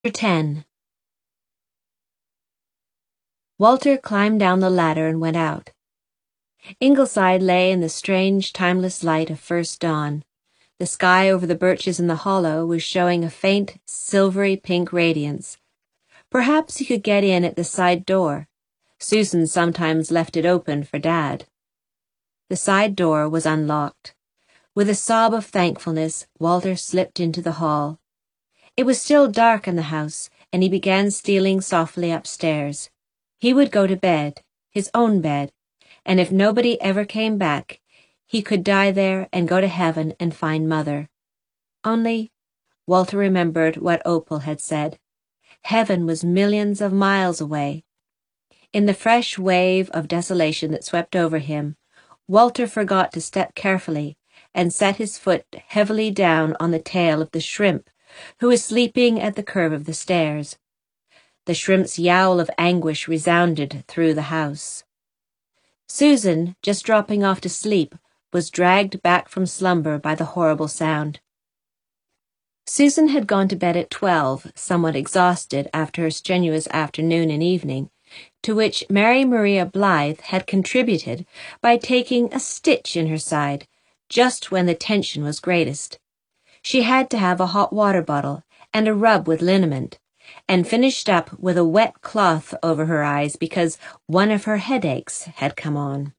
10. Walter climbed down the ladder and went out. Ingleside lay in the strange, timeless light of first dawn. The sky over the birches in the hollow was showing a faint, silvery pink radiance. Perhaps he could get in at the side door. Susan sometimes left it open for Dad. The side door was unlocked. With a sob of thankfulness, Walter slipped into the hall. It was still dark in the house, and he began stealing softly upstairs. He would go to bed, his own bed, and if nobody ever came back, he could die there and go to heaven and find Mother. Only, Walter remembered what Opal had said. Heaven was millions of miles away. In the fresh wave of desolation that swept over him, Walter forgot to step carefully and set his foot heavily down on the tail of the shrimp, who was sleeping at the curve of the stairs. The shrimp's yowl of anguish resounded through the house. Susan, just dropping off to sleep, was dragged back from slumber by the horrible sound. Susan had gone to bed at 12, somewhat exhausted after her strenuous afternoon and evening, to which Mary Maria Blythe had contributed by taking a stitch in her side, just when the tension was greatest. She had to have a hot water bottle and a rub with liniment, and finished up with a wet cloth over her eyes because one of her headaches had come on.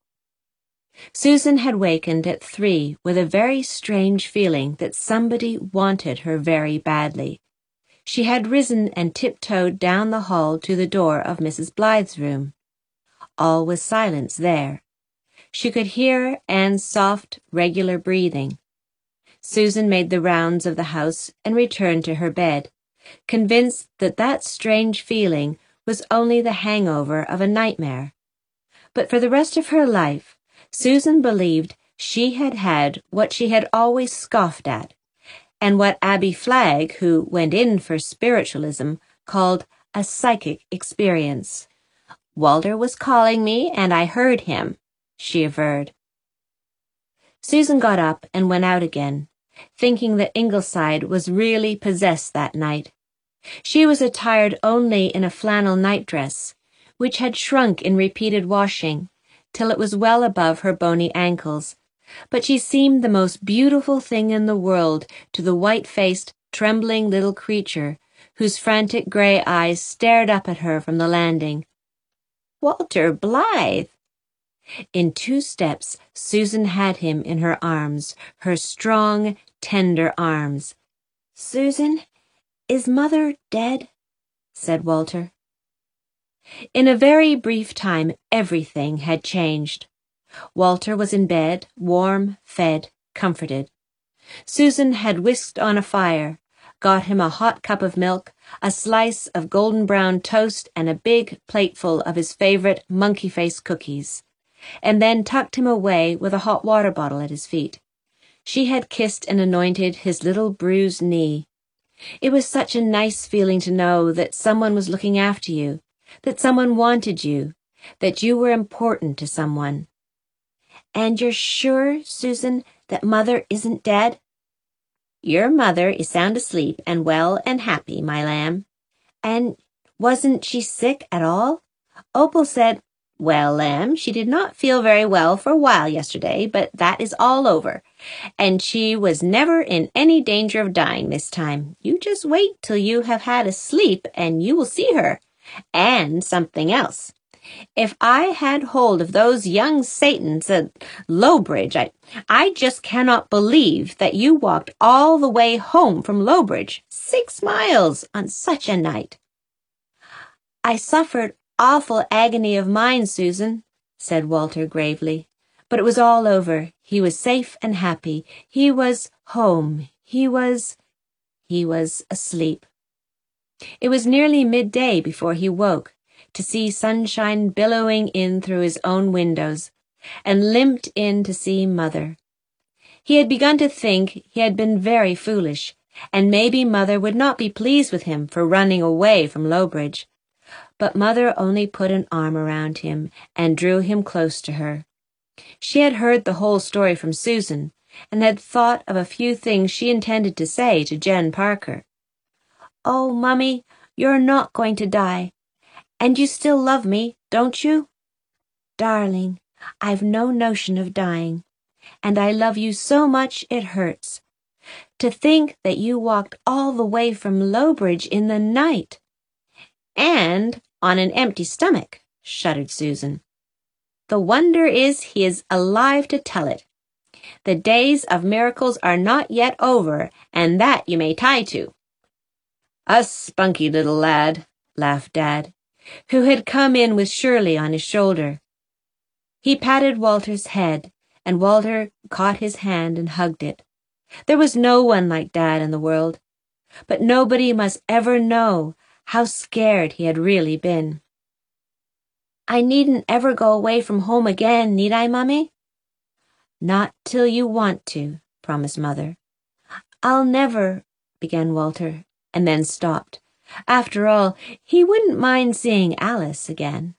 Susan had wakened at 3 with a very strange feeling that somebody wanted her very badly. She had risen and tiptoed down the hall to the door of Mrs. Blythe's room. All was silence there. She could hear Anne's soft, regular breathing. Susan made the rounds of the house and returned to her bed, convinced that that strange feeling was only the hangover of a nightmare. But for the rest of her life, Susan believed she had had what she had always scoffed at, and what Abby Flagg, who went in for spiritualism, called a psychic experience. "Walter was calling me, and I heard him," she averred. Susan got up and went out again, thinking that Ingleside was really possessed that night. She was attired only in a flannel nightdress, which had shrunk in repeated washing, till it was well above her bony ankles, but she seemed the most beautiful thing in the world to the white-faced, trembling little creature, whose frantic grey eyes stared up at her from the landing. "Walter Blythe!" In 2 steps, Susan had him in her arms, her strong, tender arms. "Susan, is Mother dead?" said Walter. In a very brief time, everything had changed. Walter was in bed, warm, fed, comforted. Susan had whisked on a fire, got him a hot cup of milk, a slice of golden-brown toast, and a big plateful of his favorite monkey-face cookies, and then tucked him away with a hot water bottle at his feet. She had kissed and anointed his little bruised knee. It was such a nice feeling to know that someone was looking after you, that someone wanted you, that you were important to someone. "And you're sure, Susan, that Mother isn't dead?" "Your mother is sound asleep and well and happy, my lamb." "And wasn't she sick at all? Opal said—" "Well, lamb, she did not feel very well for a while yesterday, but that is all over, and she was never in any danger of dying this time. You just wait till you have had a sleep and you will see her. And something else. If I had hold of those young Satans at Lowbridge, I just cannot believe that you walked all the way home from Lowbridge, 6 miles, on such a night." "I suffered awful agony of mind, Susan," said Walter gravely. "But it was all over. He was safe and happy. He was home. He was asleep." It was nearly midday before he woke, to see sunshine billowing in through his own windows, and limped in to see Mother. He had begun to think he had been very foolish, and maybe Mother would not be pleased with him for running away from Lowbridge. But Mother only put an arm around him and drew him close to her. She had heard the whole story from Susan, and had thought of a few things she intended to say to Jen Parker. Oh, Mummy, you're not going to die. And you still love me, don't you? Darling, I've no notion of dying, and I love you so much it hurts. To think that you walked all the way from Lowbridge in the night. And on an empty stomach, shuddered Susan. The wonder is he is alive to tell it. The days of miracles are not yet over, and that you may tie to. A spunky little lad, laughed Dad, who had come in with Shirley on his shoulder. He patted Walter's head, and Walter caught his hand and hugged it. There was no one like Dad in the world, but nobody must ever know how scared he had really been. I needn't ever go away from home again, need I, Mummy? Not till you want to, promised Mother. I'll never, began Walter, and then stopped. After all, he wouldn't mind seeing Alice again.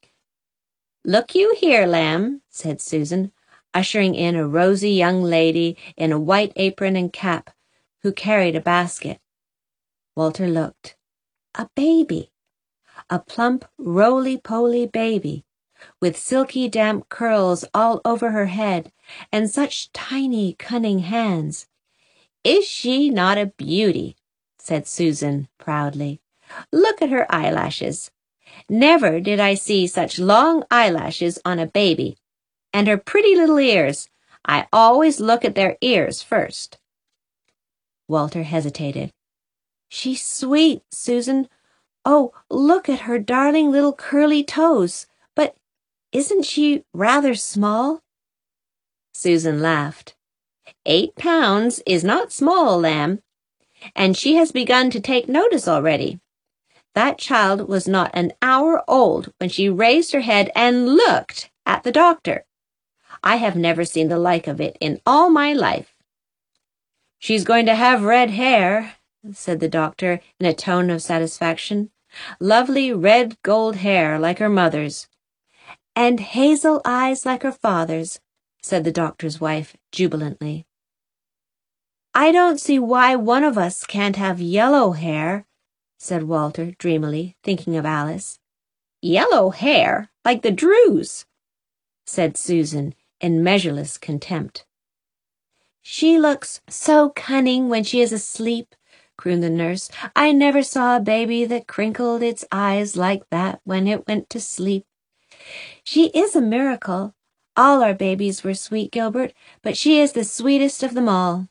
Look you here, lamb, said Susan, ushering in a rosy young lady in a white apron and cap, who carried a basket. Walter looked. A baby. A plump, roly-poly baby, with silky damp curls all over her head, and such tiny, cunning hands. Is she not a beauty? Said Susan proudly. Look at her eyelashes. Never did I see such long eyelashes on a baby. And her pretty little ears. I always look at their ears first. Walter hesitated. She's sweet, Susan. Oh, look at her darling little curly toes. But isn't she rather small? Susan laughed. 8 pounds is not small, lamb. And she has begun to take notice already. That child was not an hour old when she raised her head and looked at the doctor. I have never seen the like of it in all my life. She's going to have red hair, said the doctor in a tone of satisfaction. Lovely red gold hair like her mother's. And hazel eyes like her father's, said the doctor's wife jubilantly. I don't see why one of us can't have yellow hair, said Walter dreamily, thinking of Alice. Yellow hair, like the Drews, said Susan in measureless contempt. She looks so cunning when she is asleep, crooned the nurse. I never saw a baby that crinkled its eyes like that when it went to sleep. She is a miracle. All our babies were sweet, Gilbert, but she is the sweetest of them all.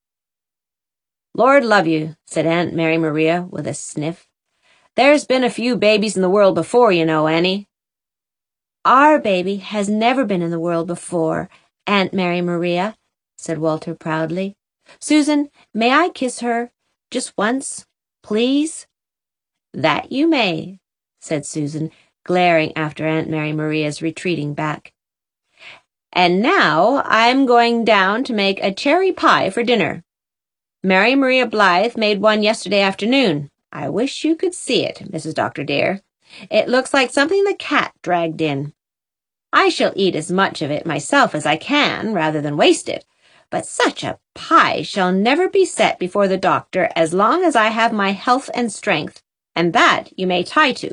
Lord love you, said Aunt Mary Maria with a sniff. There's been a few babies in the world before, you know, Annie. Our baby has never been in the world before, Aunt Mary Maria, said Walter proudly. Susan, may I kiss her? Just once, please? That you may, said Susan, glaring after Aunt Mary Maria's retreating back. And now I'm going down to make a cherry pie for dinner. Mary Maria Blythe made one yesterday afternoon. I wish you could see it, Mrs. Doctor dear. It looks like something the cat dragged in. I shall eat as much of it myself as I can, rather than waste it. But such a pie shall never be set before the doctor as long as I have my health and strength, and that you may tie to.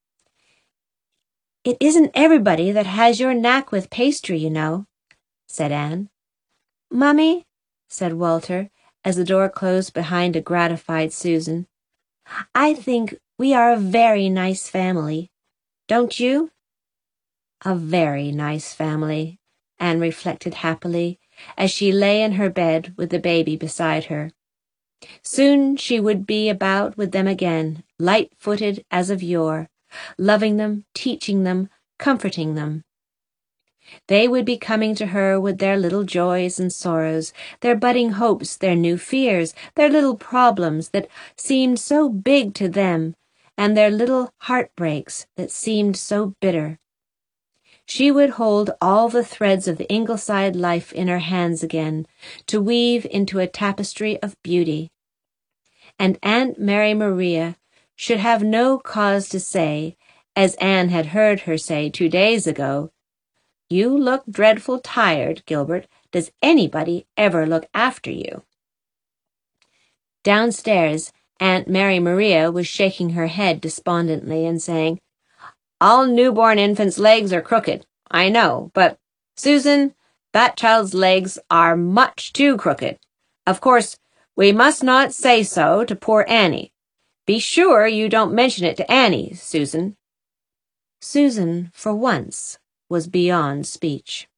It isn't everybody that has your knack with pastry, you know, said Anne. Mummy, said Walter, as the door closed behind a gratified Susan, I think we are a very nice family. Don't you? A very nice family, Anne reflected happily, as she lay in her bed with the baby beside her. Soon she would be about with them again, light-footed as of yore, loving them, teaching them, comforting them. They would be coming to her with their little joys and sorrows, their budding hopes, their new fears, their little problems that seemed so big to them, and their little heartbreaks that seemed so bitter. She would hold all the threads of the Ingleside life in her hands again, to weave into a tapestry of beauty. And Aunt Mary Maria should have no cause to say, as Anne had heard her say 2 days ago, You look dreadful tired, Gilbert. Does anybody ever look after you? Downstairs, Aunt Mary Maria was shaking her head despondently and saying, "All newborn infants' legs are crooked, I know, but, Susan, that child's legs are much too crooked. Of course, we must not say so to poor Annie. Be sure you don't mention it to Annie, Susan." Susan, for once, was beyond speech.